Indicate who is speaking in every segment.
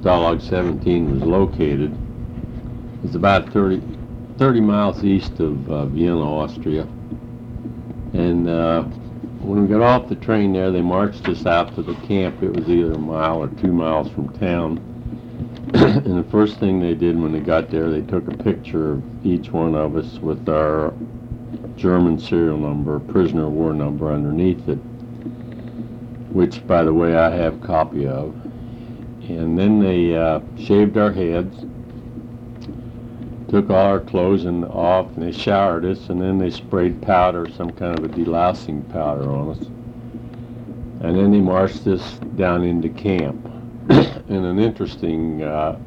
Speaker 1: Stalag 17 was located. It's about 30 miles east of Vienna, Austria. And when we got off the train there, they marched us out to the camp. It was either a mile or 2 miles from town. And the first thing they did when they got there, they took a picture of each one of us with our German serial number, prisoner of war number underneath it, which, by the way, I have a copy of. And then they shaved our heads, took all our clothes off, and they showered us, and then they sprayed powder, some kind of a delousing powder on us. And then they marched us down into camp. And an interesting a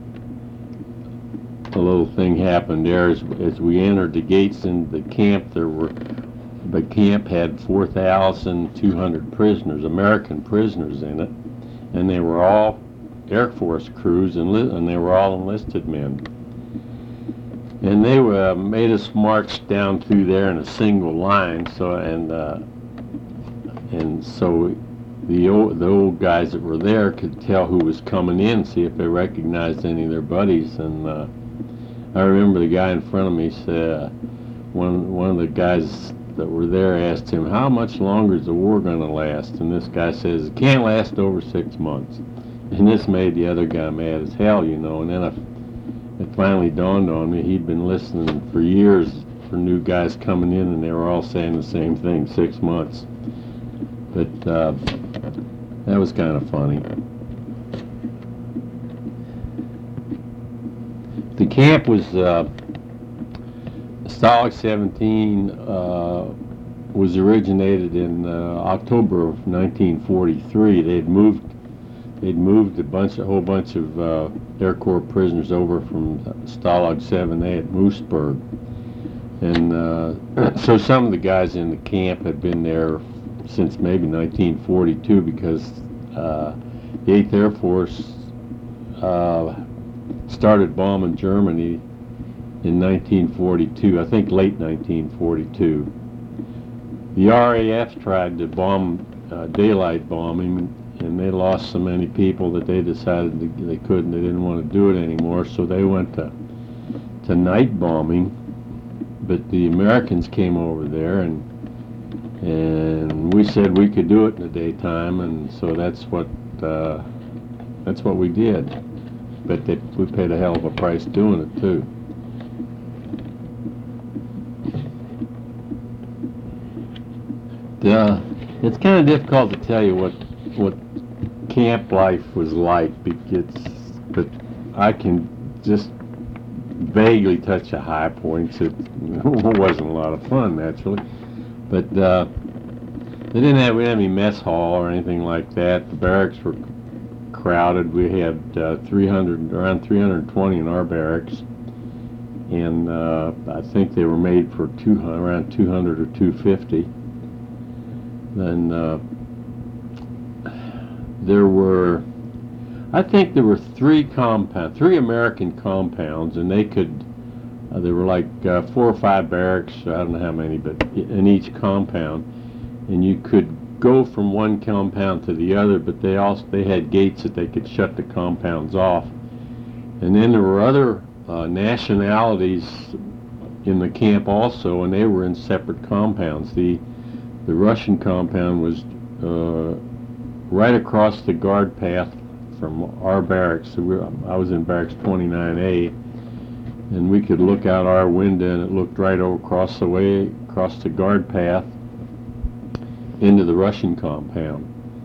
Speaker 1: little thing happened there as we entered the gates into the camp. The camp had 4,200 prisoners, American prisoners in it, and they were all Air Force crews, and they were all enlisted men. And they made us march down through there in a single line. So the old guys that were there could tell who was coming in, see if they recognized any of their buddies. And I remember the guy in front of me said, one of the guys that were there asked him, "How much longer is the war going to last?" And this guy says, "It can't last over 6 months." And this made the other guy mad as hell, you know. And then it finally dawned on me, he'd been listening for years for new guys coming in, and they were all saying the same thing, 6 months. But that was kind of funny. The camp was, Stalag 17 was originated in October of 1943. They'd moved a whole bunch of Air Corps prisoners over from Stalag 7A at Moosburg. And so some of the guys in the camp had been there since maybe 1942, because the 8th Air Force started bombing Germany in 1942, I think late 1942. The RAF tried to bomb daylight bombing, and they lost so many people that they decided they didn't want to do it anymore, so they went to night bombing. But the Americans came over there, and we said we could do it in the daytime, and so that's what we did. But we paid a hell of a price doing it too. It's kind of difficult to tell you what camp life was like, but I can just vaguely touch the high points. It wasn't a lot of fun, naturally, but we didn't have any mess hall or anything like that. The barracks were crowded. We had around 320 in our barracks, and I think they were made for around 200 or 250. Then I think there were three American compounds, and there were like 4 or 5 barracks, I don't know how many, but in each compound, and you could go from one compound to the other, but they had gates that they could shut the compounds off. And then there were other nationalities in the camp also, and they were in separate compounds. The Russian compound was right across the guard path from our barracks. So I was in barracks 29A, and we could look out our window, and it looked right across the guard path into the Russian compound.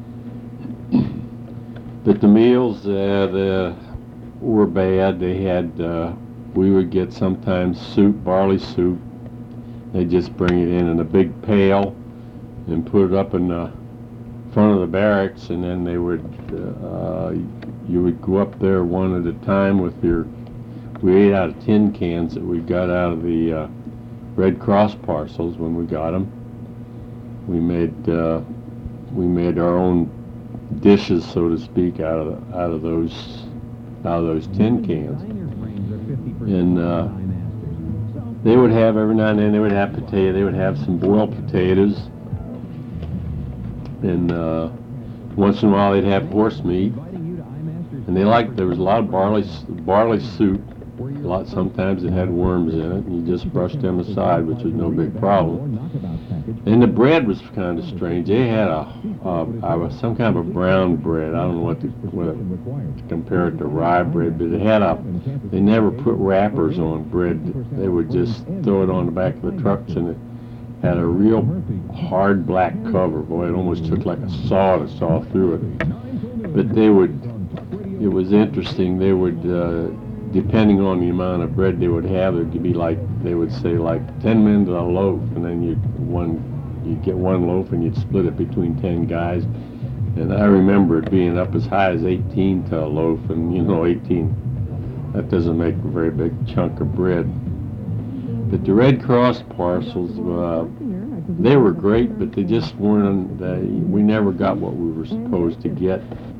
Speaker 1: But the meals were bad. They had we would get sometimes soup, barley soup. They'd just bring it in a big pail and put it up in the front of the barracks, and then they would you would go up there one at a time with we ate out of tin cans that we got out of the Red Cross parcels when we got them. We made our own dishes, so to speak, out of those tin cans. And they would have, every now and then, they would have some boiled potatoes, and once in a while they'd have horse meat, and And they liked, there was a lot of barley soup. Sometimes it had worms in it, and you just brushed them aside, which was no big problem. And the bread was kind of strange. They had some kind of a brown bread. I don't know what to compare it to rye bread, but they never put wrappers on bread. They would just throw it on the back of the trucks, and it had a real hard black cover. Boy, it almost took like a saw to saw through it. But it was interesting. They would, depending on the amount of bread they would have, it could be they would say 10 men to a loaf, and then you'd get one loaf and you'd split it between 10 guys. And I remember it being up as high as 18 to a loaf, and 18, that doesn't make a very big chunk of bread. But the Red Cross parcels, they were great, but they just weren't, we never got what we were supposed to get.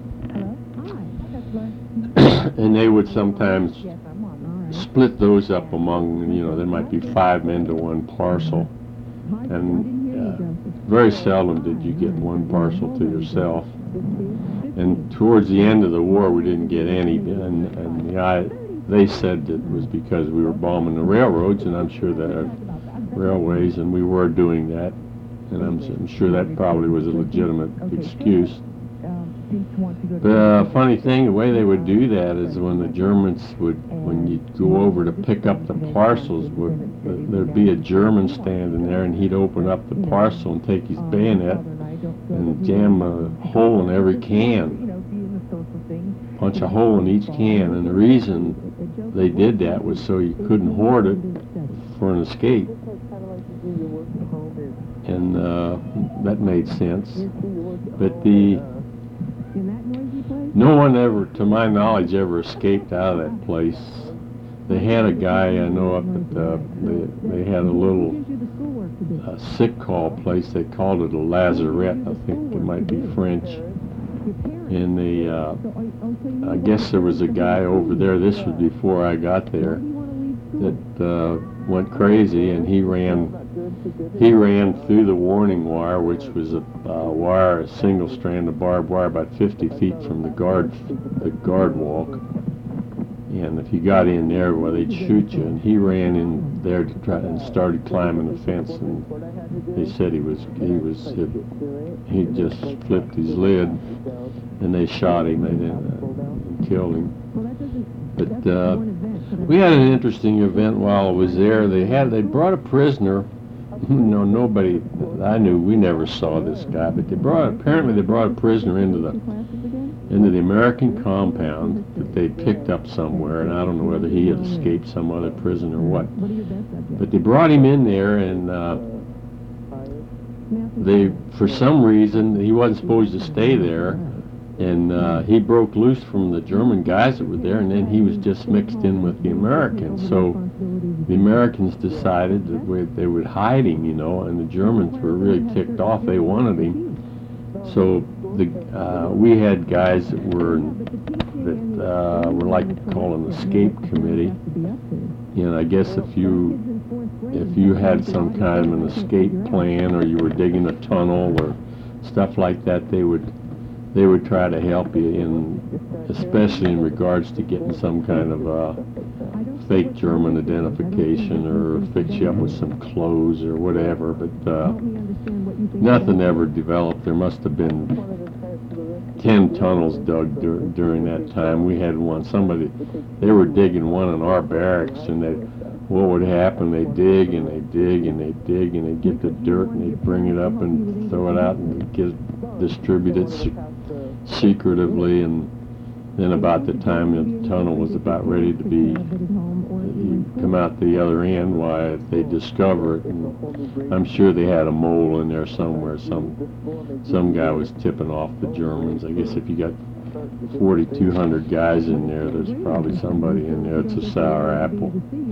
Speaker 1: And they would sometimes split those up among, there might be 5 men to one parcel. And very seldom did you get one parcel to yourself. And towards the end of the war, we didn't get any. And they said that it was because we were bombing the railroads, and I'm sure that railways, and we were doing that. And I'm sure that probably was a legitimate excuse. The funny thing, the way they would do that is when the Germans when you'd go over to pick up the parcels, there'd be a German standing there, and he'd open up the parcel and take his bayonet and jam a hole in every can, punch a hole in each can. And the reason they did that was so you couldn't hoard it for an escape. And that made sense. But no one ever, to my knowledge, ever escaped out of that place. They had a guy I know up at, they had a little sick call place. They called it a lazaret. I think it might be French. And I guess there was a guy over there, this was before I got there, that went crazy, and he ran through the warning wire, which was a single strand of barbed wire about 50 feet from the guard walk. And if you got in there, well, they'd shoot you. And he ran in there to try and started climbing the fence. And they said he just flipped his lid, and they shot him and killed him. But we had an interesting event while I was there. They brought a prisoner. Nobody I knew. We never saw this guy, but apparently they brought a prisoner into the American compound that they picked up somewhere, and I don't know whether he had escaped some other prison or what. But they brought him in there, and for some reason, he wasn't supposed to stay there, and he broke loose from the German guys that were there, and then he was just mixed in with the Americans. So the Americans decided that they would hide him, and the Germans were really ticked off. They wanted him. So we had guys that were like called an escape committee. I guess if you had some kind of an escape plan, or you were digging a tunnel or stuff like that, they would try to help you, especially in regards to getting some kind of fake German identification, or fix you up with some clothes or whatever. But nothing ever developed. There must have been 10 tunnels dug during that time. We had one. They were digging one in our barracks, and what would happen? They dig and they dig and they dig, and they'd get the dirt and they'd bring it up and throw it out and distribute it secretively. And then about the time the tunnel was about ready to be come out the other end, why they discover it, and I'm sure they had a mole in there somewhere. Some guy was tipping off the Germans. I guess if you got 4,200 guys in there, there's probably somebody in there that's a sour apple.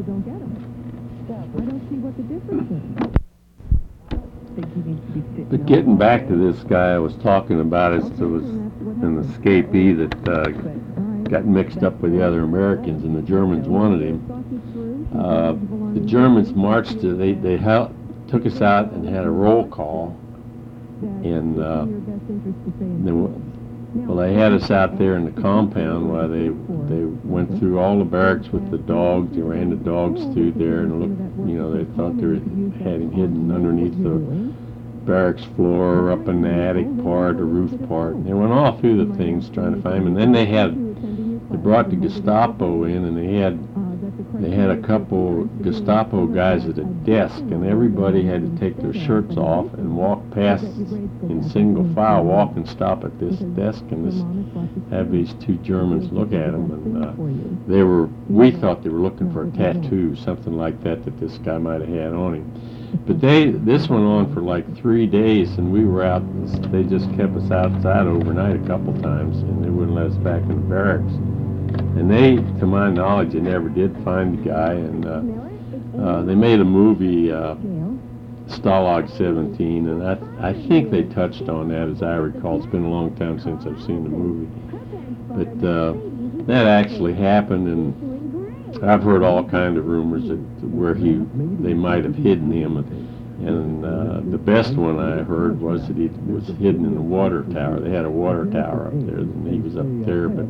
Speaker 1: But getting back to this guy I was talking about, there was an escapee that got mixed up with the other Americans, and the Germans wanted him. The Germans marched they took us out and had a roll call, and Well, they had us out there in the compound while they went through all the barracks with the dogs. They ran the dogs through there and looked, they thought had him hidden underneath the barracks floor, up in the attic part, the roof part. And they went all through the things trying to find him. And then they brought the Gestapo in, and they had a couple Gestapo guys at a desk, and everybody had to take their shirts off and walk past in single file, walk and stop at this desk and have these two Germans look at them. And we thought they were looking for a tattoo, something like that this guy might have had on him. But this went on for like 3 days, and we were out. They just kept us outside overnight a couple times, and they wouldn't let us back in the barracks. And to my knowledge, they never did find the guy. And they made a movie, Stalag 17, and I think they touched on that, as I recall. It's been a long time since I've seen the movie. But that actually happened, and I've heard all kinds of rumors where they might have hidden him. And the best one I heard was that he was hidden in the water tower. They had a water tower up there, and he was up there, but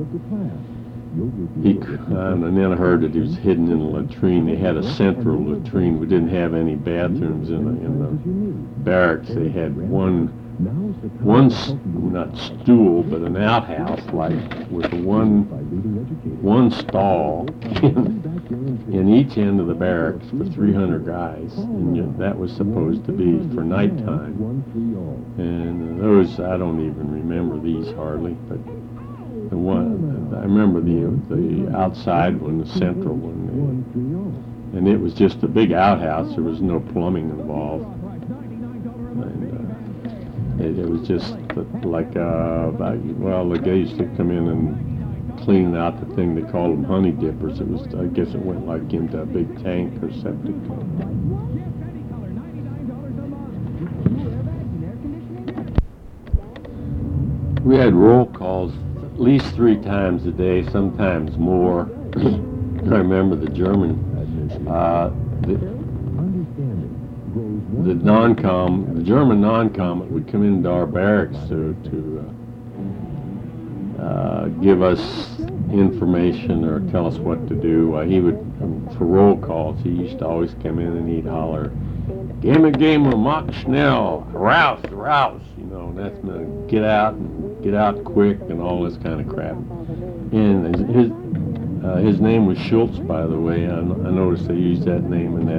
Speaker 1: and then I heard that he was hidden in a latrine. They had a central latrine. We didn't have any bathrooms in the barracks. They had one not stool, but an outhouse, like with one stall in each end of the barracks for 300 guys, and that was supposed to be for nighttime. And those, I don't even remember these hardly, but the one I remember the outside one, the central one, and it was just a big outhouse. There was no plumbing involved. And it was just like they used to come in and clean out the thing. They called them honey dippers. I guess it went like into a big tank or septic tank. We had roll calls at least 3 times a day, sometimes more. I remember the German, the German non-com would come into our barracks to give us information or tell us what to do. He would, for roll calls, he used to always come in and he'd holler, "Give me a game of Mach Schnell, rouse, rouse," and that's get out quick and all this kind of crap. And his name was Schultz, by the way. I noticed they used that name in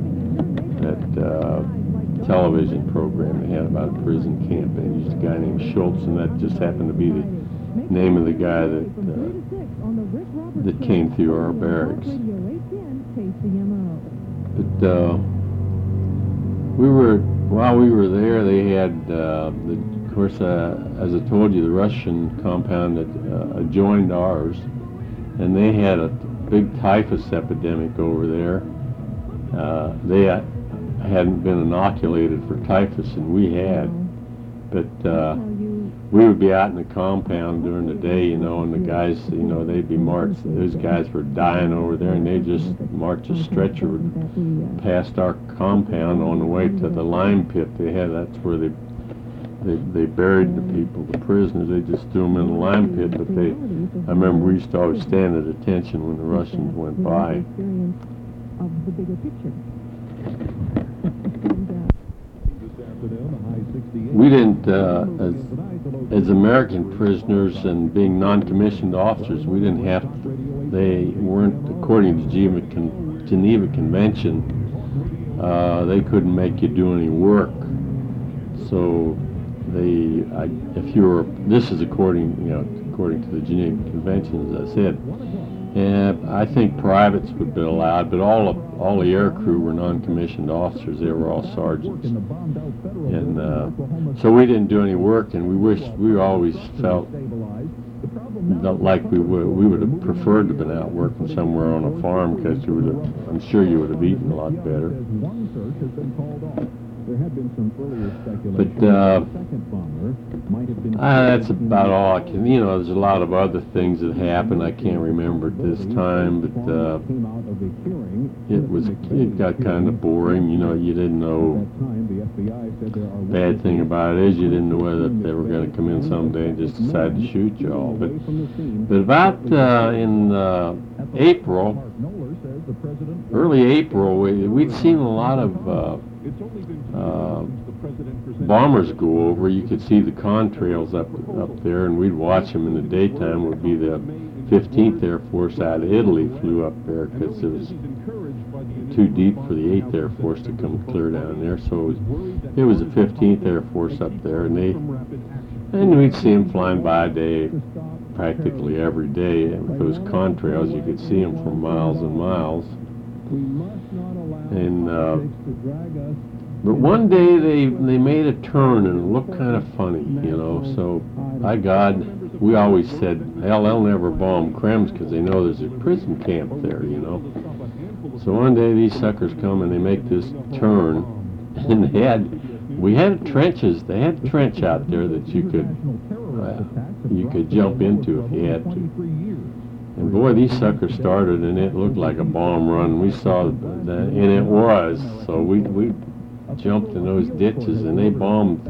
Speaker 1: that television program they had about a prison camp. They used a guy named Schultz, and that just happened to be the name of the guy that came through our barracks. But while we were there, they had, of course, as I told you, the Russian compound that adjoined ours, and they had a big typhus epidemic over there. They hadn't been inoculated for typhus, and we had, but we would be out in the compound during the day, and the guys, they'd be marched. Those guys were dying over there, and they just march a stretcher past our compound on the way to the lime pit they had. That's where they buried the people, the prisoners. They just threw them in the lime pit, but I remember we used to always stand at attention when the Russians went by. We didn't, as American prisoners and being non-commissioned officers, we didn't have to, they weren't, according to Geneva Convention, they couldn't make you do any work. So this is according to the Geneva Convention, as I said. And I think privates would be allowed, but all the air crew were non-commissioned officers. They were all sergeants, and so we didn't do any work. And we always felt like we would have preferred to have been out working somewhere on a farm, because I'm sure you would have eaten a lot better. But That's about all I can. There's a lot of other things that happened. I can't remember at this time, but it got kind of boring. You didn't know. Bad thing about it is you didn't know whether they were going to come in someday and just decide to shoot you all. But about in April, early April, we'd seen a lot of bombers go over. You could see the contrails up there, and we'd watch them in the daytime. Would be the 15th Air Force out of Italy flew up there because it was too deep for the 8th Air Force to come clear down there. So it was the 15th Air Force up there, and we'd see them flying by practically every day. With those contrails, you could see them for miles and miles. And but one day they made a turn and it looked kind of funny, So by God, we always said, hell, they'll never bomb Krems because they know there's a prison camp there, So one day these suckers come and they make this turn, and we had trenches. They had a trench out there that you could jump into if you had to. And boy, these suckers started, and it looked like a bomb run. We saw that, and it was. So we jumped in those ditches, and they bombed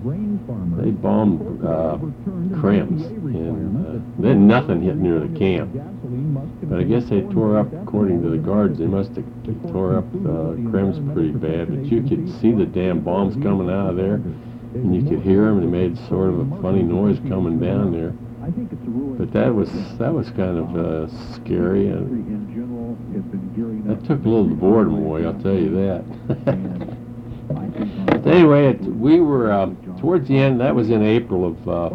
Speaker 1: Krems, and then nothing hit near the camp. But I guess they tore up, according to the guards, they must have tore up Krems pretty bad. But you could see the damn bombs coming out of there, and you could hear them. They made sort of a funny noise coming down there. But that was kind of scary, and that took a little boredom away, I'll tell you that. But anyway, we were towards the end. That was in April of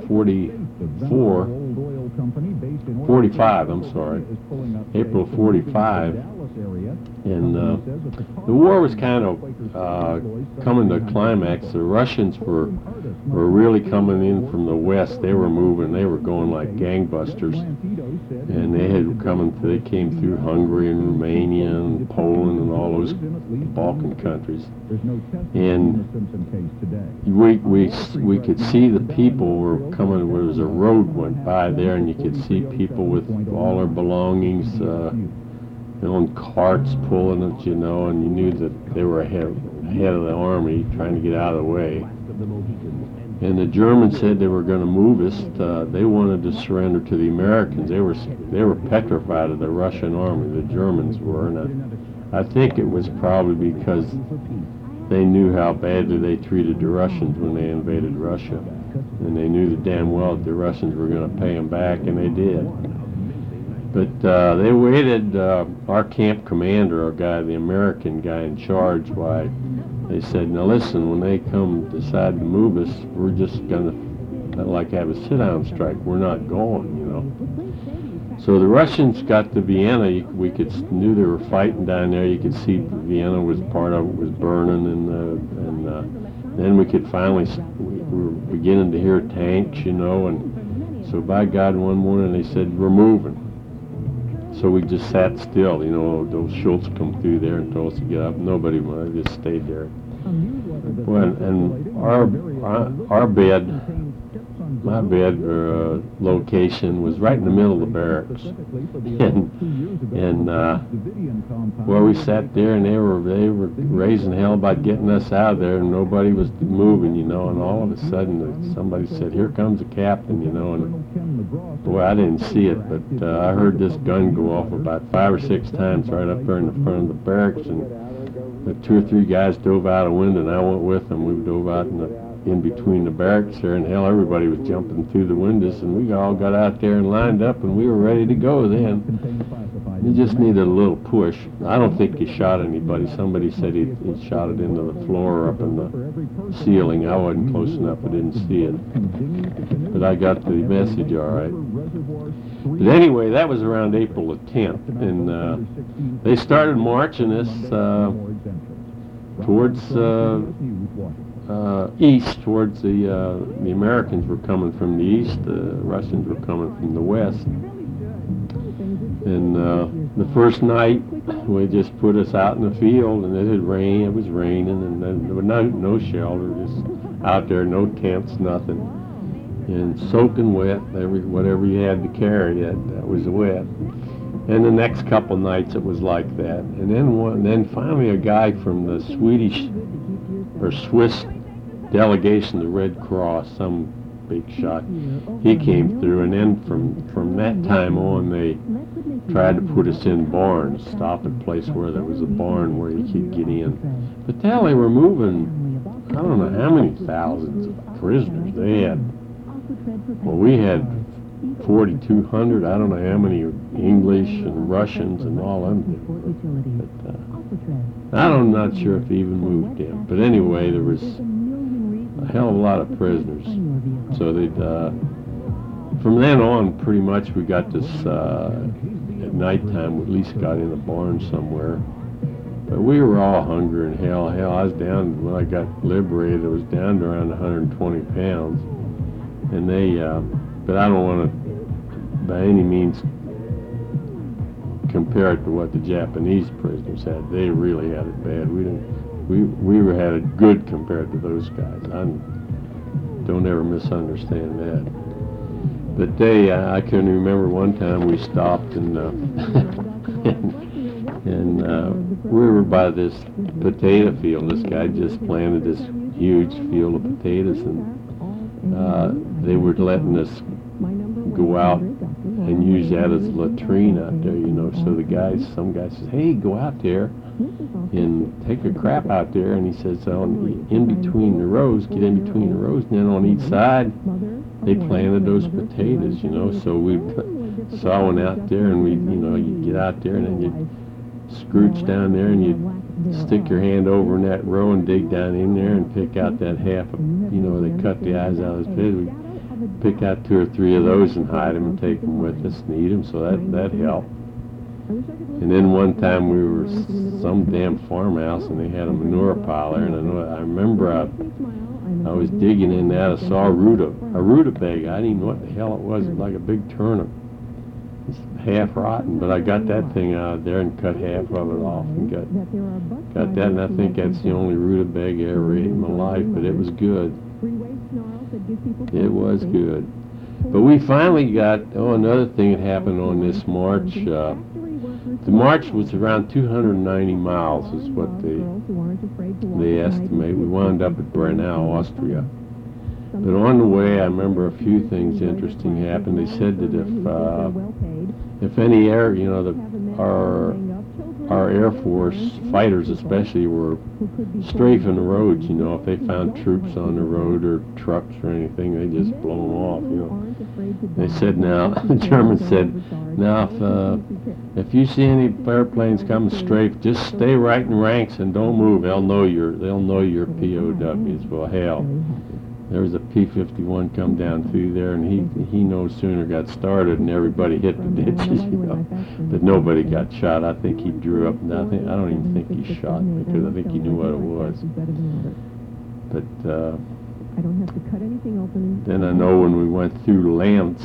Speaker 1: 45. I'm sorry, April 45, and the war was kind of coming to a climax. The Russians were really coming in from the west. They were moving. They were going like gangbusters, and they came through Hungary and Romania and Poland and all those Balkan countries. And we could see the people were coming. There was a road went by there, and you could see people with all their belongings on carts pulling it, and you knew that they were ahead of the army trying to get out of the way. And the Germans said they were going to move us. They wanted to surrender to the Americans. They were petrified of the Russian army. The Germans were, and I think it was probably because they knew how badly they treated the Russians when they invaded Russia, and they knew damn well that the Russians were going to pay them back, and they did. But they waited. Our camp commander, the American guy in charge, they said, now listen, when they decide to move us, we're just going to have a sit-down strike. We're not going, So the Russians got to Vienna. We knew they were fighting down there. You could see Vienna was part of it was burning, and then we could we were beginning to hear tanks, and so by God, one morning they said, we're moving. So we just sat still, those Schultz come through there and told us to get up. Nobody wanted, I just stayed there. And our bed, my bed location was right in the middle of the barracks. And we sat there, and they were raising hell about getting us out of there, and nobody was moving, and all of a sudden somebody said, here comes the captain, and boy, I didn't see it, but I heard this gun go off about 5 or 6 times right up there in the front of the barracks, and the 2 or 3 guys dove out a window, and I went with them. We dove out in between the barracks there, and hell, everybody was jumping through the windows, and we all got out there and lined up, and we were ready to go then. You just needed a little push. I don't think he shot anybody. Somebody said he shot it into the floor up in the ceiling. I wasn't close enough. I didn't see it. But I got the message all right. But anyway, that was around April the 10th, and they started marching us towards east, towards the Americans were coming from the east, the Russians were coming from the west. And the first night, they just put us out in the field, and it was raining, and then there was no shelter, just out there, no tents, nothing. and soaking wet. Whatever you had to carry, that was wet. And the next couple nights it was like that. And then finally a guy from the Swedish or Swiss delegation, the Red Cross, some big shot, he came through. And then from that time on, they tried to put us in barns, stop at a place where there was a barn where you could get in. But now they were moving, I don't know how many thousands of prisoners they had. Well, we had 4,200. I don't know how many English and Russians and all them. But I'm not sure if they even moved in. But anyway, there was a hell of a lot of prisoners. So they'd, from then on, pretty much we got this, at nighttime, we at least got in a barn somewhere. But we were all hungry and hell, I was down, when I got liberated, I was down to around 120 pounds. And they, but I don't want to, by any means, compare it to what the Japanese prisoners had. They really had it bad. We had it good compared to those guys. Don't ever misunderstand that. But I can remember one time we stopped and we were by this potato field. This guy just planted this huge field of potatoes, and they were letting us go out and use that as a latrine out there, you know. So some guy says, "Hey, go out there and take a crap out there." And he says, in between the rows, get in between the rows, and then on each side, they planted those potatoes, you know. So we saw one out there, and you get out there, and then you scrooge down there, and you stick your hand over in that row and dig down in there and pick out that half of, they cut the eyes out of those potatoes. We pick out 2 or 3 of those and hide them and take them with us and eat them, so that helped. And then one time we were some damn farmhouse, and they had a manure pile there, and I remember I was digging in that. I saw a rutabaga. I didn't even know what the hell it was. It was like a big turnip. It's half rotten, but I got that thing out of there and cut half of it off and got that, and I think that's the only rutabaga I ever ate in my life, but it was good. It was good. But we finally got, another thing that happened on this march. The march was around 290 miles is what they estimate. We wound up at Braunau, Austria. But on the way, I remember a few things interesting happened. They said that if any air, our Air Force fighters especially were strafing the roads, if they found troops on the road or trucks or anything, they just blow them off, They said the Germans said, now if you see any airplanes coming strafe, just stay right in ranks and don't move. They'll know you're POWs. Well, hell, there was a P-51 come down through there, and he no sooner got started, and everybody hit the ditches, but nobody got shot. I think he drew up. I don't even think he shot because I think he knew what it was. But then I know when we went through Linz,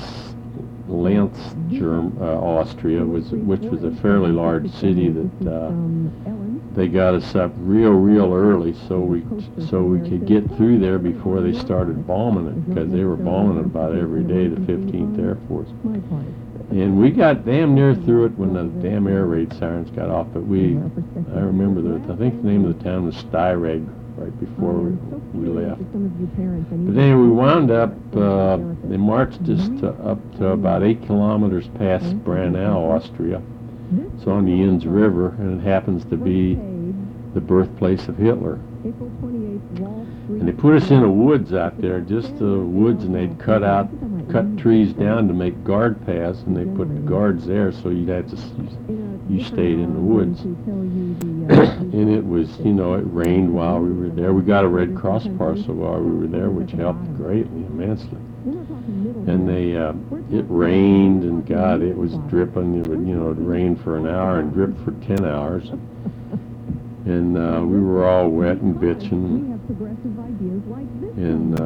Speaker 1: Austria, which was a fairly large city, that they got us up real early so we could get through there before they started bombing it, because they were bombing it about every day, the 15th Air Force. And we got damn near through it when the damn air raid sirens got off, but I remember I think the name of the town was Styreg right before we left. But anyway, we wound up, they marched us up to about 8 kilometers past Braunau, Austria. It's on the Inns River, and it happens to be the birthplace of Hitler. And they put us in the woods out there, just the woods, and they'd cut trees down to make guard paths, and they put the guards there, so you stayed in the woods. And it was, it rained while we were there. We got a Red Cross parcel while we were there, which helped greatly, immensely. And it rained, and God, it was dripping. It would, it'd rain for an hour and drip for 10 hours. And we were all wet and bitching. And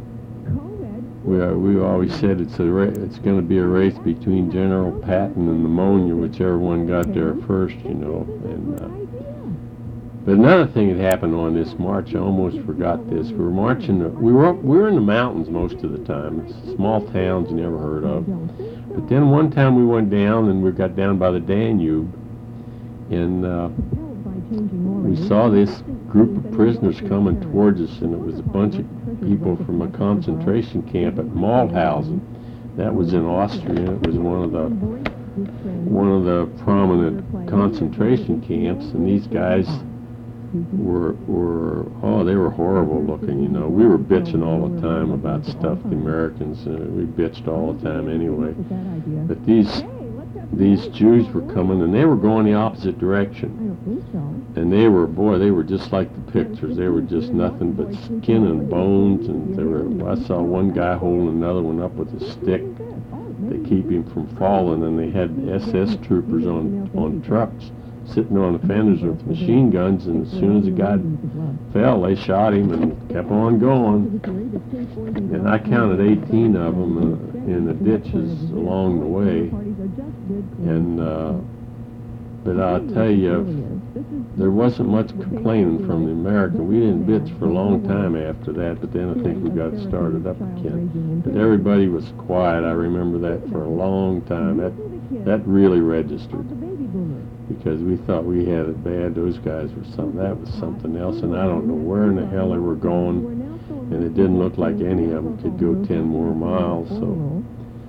Speaker 1: we always said it's going to be a race between General Patton and pneumonia, whichever one got there first, And But another thing that happened on this march, I almost forgot this. We were marching. We were in the mountains most of the time. It's small towns you never heard of. But then one time we went down and we got down by the Danube, and we saw this group of prisoners coming towards us, and it was a bunch of people from a concentration camp at Mauthausen. That was in Austria. It was one of the prominent concentration camps, and these guys were they were horrible looking. You know, we were bitching all the time about stuff. The Americans, we bitched all the time anyway. But these Jews were coming, and they were going the opposite direction. And they were just like the pictures. They were just nothing but skin and bones. And I saw one guy holding another one up with a stick to keep him from falling. And they had SS troopers on trucks sitting on the fenders with machine guns. And as soon as the guy fell, they shot him and kept on going. And I counted 18 of them in the ditches along the way. And but I'll tell you, there wasn't much complaining from the American. We didn't bitch for a long time after that, but then I think we got started up again. But everybody was quiet. I remember that for a long time. That really registered, because we thought we had it bad. Those guys were that was something else, and I don't know where in the hell they were going, and it didn't look like any of them could go 10 more miles. So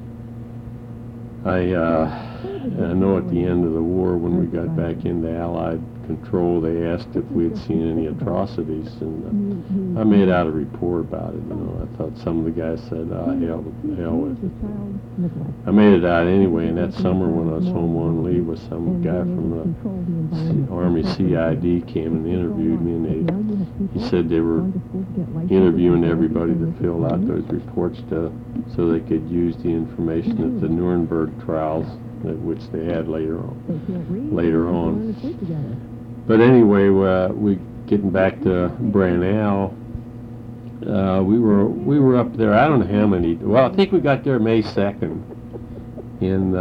Speaker 1: I know at the end of the war, when we got back into Allied control, they asked if we had seen any atrocities, and I made out a report about it. You know, I thought some of the guys said, hell with it. I made it out anyway, and that summer when I was home on leave, was some guy from the Army CID came and interviewed me, and he said they were interviewing everybody that filled out those reports so they could use the information at the Nuremberg trials, which they had later on. But anyway, we getting back to Branal. We were up there. I don't know how many. Well, I think we got there May 2nd, and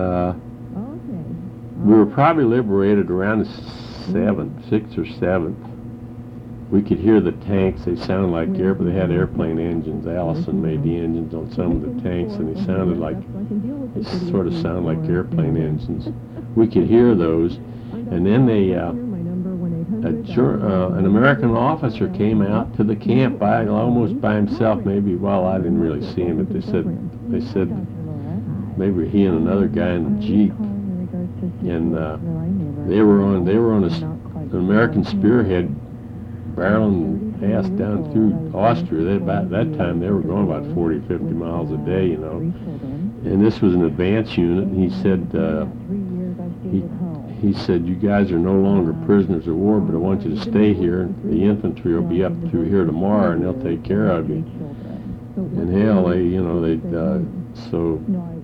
Speaker 1: we were probably liberated around the 6th or 7th. We could hear the tanks. They sounded like but they had airplane engines. Allison made the engines on some of the tanks, and they sort of sounded like airplane engines. We could hear those, and then an American officer came out to the camp almost by himself. Maybe, well, I didn't really see him, but they said maybe he and another guy in a Jeep, and they were on an American spearhead barreling past down through Austria. About that time, they were going about 40, 50 miles a day, you know. And this was an advance unit, and he said, you guys are no longer prisoners of war, but I want you to stay here. The infantry will be up through here tomorrow, and they'll take care of you. And hell, so